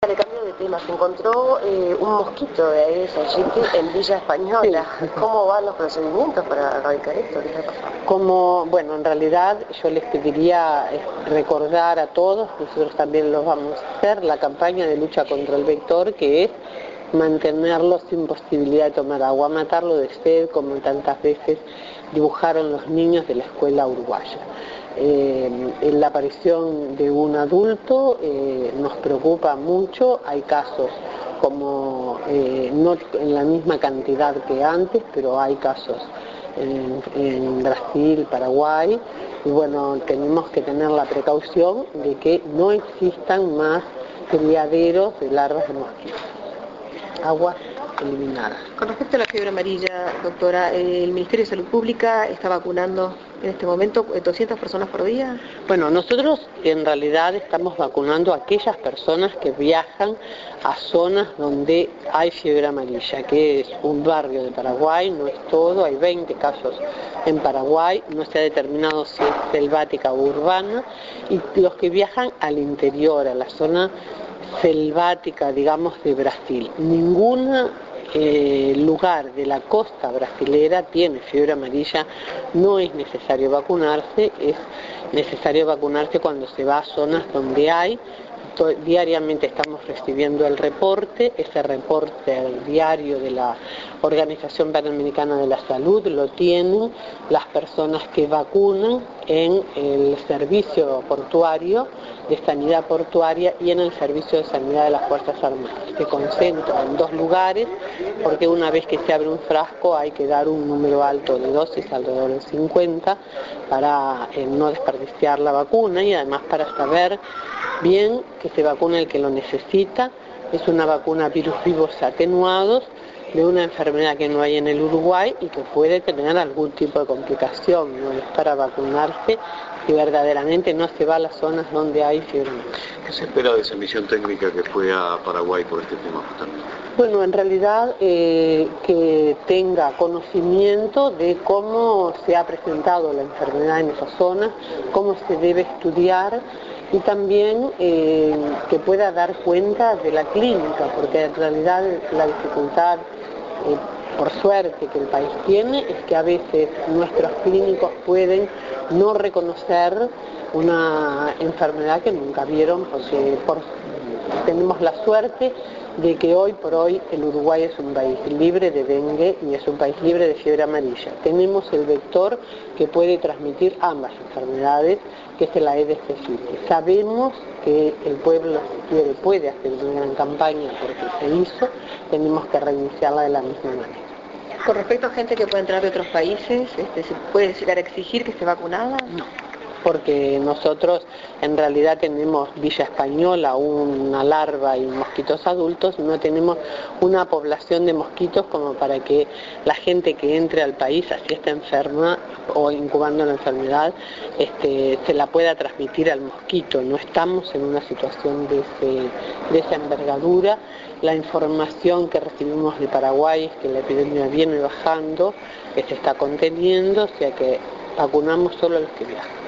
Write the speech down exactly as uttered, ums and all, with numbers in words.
le cambio de tema. Se encontró eh, un mosquito de Aedes aegypti en Villa Española. Sí. ¿Cómo van los procedimientos para erradicar esto? ¿Qué está pasando? Como, bueno, en realidad yo les pediría recordar a todos, nosotros también lo vamos a hacer, la campaña de lucha contra el vector, que es mantenerlo sin posibilidad de tomar agua, matarlo de sed, como tantas veces dibujaron los niños de la escuela uruguaya. Eh, en la aparición de un adulto eh, nos preocupa mucho, hay casos como eh, no en la misma cantidad que antes, pero hay casos en, en Brasil, Paraguay, y bueno, tenemos que tener la precaución de que no existan más criaderos de larvas de mosquitos. Agua eliminada. Con respecto a la fiebre amarilla, doctora, ¿el Ministerio de Salud Pública está vacunando en este momento doscientas personas por día? Bueno, nosotros en realidad estamos vacunando a aquellas personas que viajan a zonas donde hay fiebre amarilla, que es un barrio de Paraguay, no es todo, hay veinte casos en Paraguay, no se ha determinado si es selvática o urbana, y los que viajan al interior, a la zona selvática, digamos, de Brasil. Ninguna eh, lugar de la costa brasilera tiene fiebre amarilla, no es necesario vacunarse, es necesario vacunarse cuando se va a zonas donde hay. Diariamente estamos recibiendo el reporte, ese reporte el diario de la Organización Panamericana de la Salud lo tienen las personas que vacunan en el servicio portuario de sanidad portuaria y en el servicio de sanidad de las Fuerzas Armadas. Se concentra en dos lugares porque una vez que se abre un frasco hay que dar un número alto de dosis, alrededor de cincuenta, para eh, no desperdiciar la vacuna y además para saber bien que se vacuna el que lo necesita. Es una vacuna virus vivos atenuados de una enfermedad que no hay en el Uruguay y que puede tener algún tipo de complicación, no es para vacunarse si verdaderamente no se va a las zonas donde hay fiebre. ¿Qué se espera de esa misión técnica que fue a Paraguay por este tema justamente? Bueno, en realidad eh, que tenga conocimiento de cómo se ha presentado la enfermedad en esa zona, cómo se debe estudiar, y también eh, que pueda dar cuenta de la clínica, porque en realidad la dificultad, eh, por suerte, que el país tiene, es que a veces nuestros clínicos pueden no reconocer una enfermedad que nunca vieron, porque por, tenemos la suerte de que hoy por hoy el Uruguay es un país libre de dengue y es un país libre de fiebre amarilla. Tenemos el vector que puede transmitir ambas enfermedades, que es el Aedes aegypti. Sabemos que el pueblo, si quiere, puede hacer una gran campaña porque se hizo, tenemos que reiniciarla de la misma manera. Con respecto a gente que puede entrar de otros países, este, ¿se puede llegar a exigir que esté vacunada? No, porque nosotros en realidad tenemos Villa Española, una larva y mosquitos adultos, no tenemos una población de mosquitos como para que la gente que entre al país, así está enferma o incubando la enfermedad, este, se la pueda transmitir al mosquito. No estamos en una situación de, ese, de esa envergadura. La información que recibimos de Paraguay es que la epidemia viene bajando, que se está conteniendo, o sea que vacunamos solo a los que viajan.